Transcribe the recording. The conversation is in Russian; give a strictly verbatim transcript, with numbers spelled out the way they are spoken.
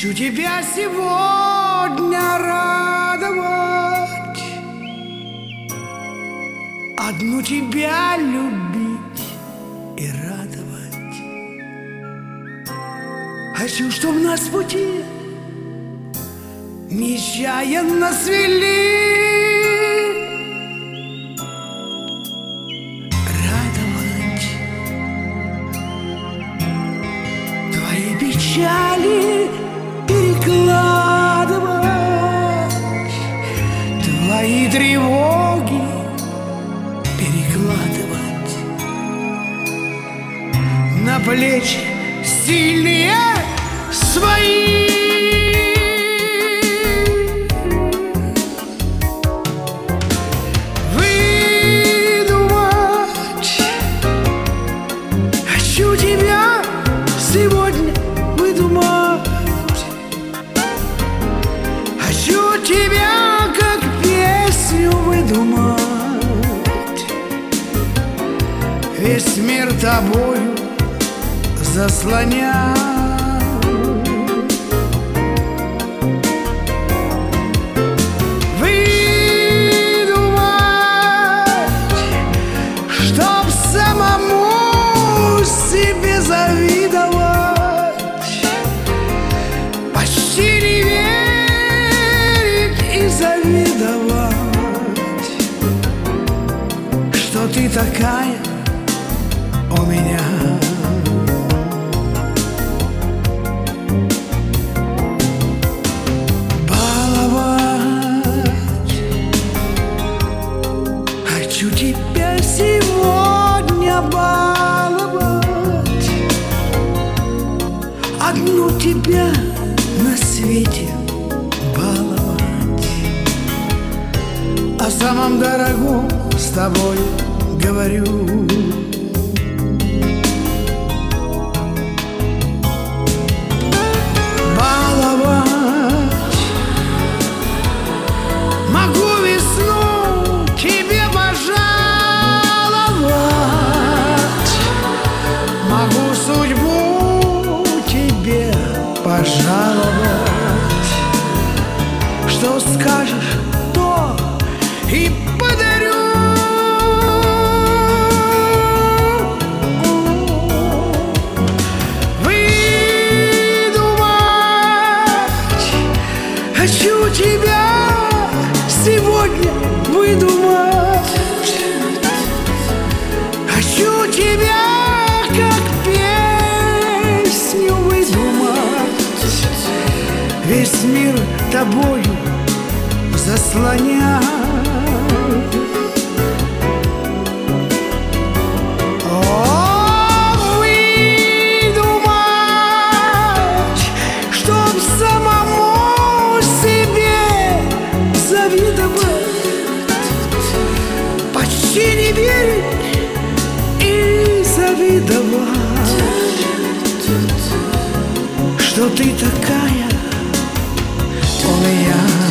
Хочу тебя сегодня радовать, одну тебя любить и радовать. Хочу, чтоб нас пути нечаянно свели, радовать твои печали, перекладывать твои тревоги, перекладывать на плечи сильные свои. Выдумать хочу тебя сегодня, выдумать хочу тебя, как песню выдумать. Весь мир тобою заслонял, выдумать, чтоб самому себе завидовать, почти не верить и завидовать, что ты такая у меня. Хочу тебя сегодня баловать, одну тебя на свете баловать. О самом дорогом с тобой говорю. Баловать могу весну тебе пожаловать, могу судьбу тебе пожаловать. Что скажешь, то и подарю. Выдумать хочу тебя сегодня, выдумать хочу тебя, как песню выдумать. Весь мир тобою заслонял, о, выдумать, чтоб самому себе завидовать, почти не верить и завидовать, что ты такая у меня.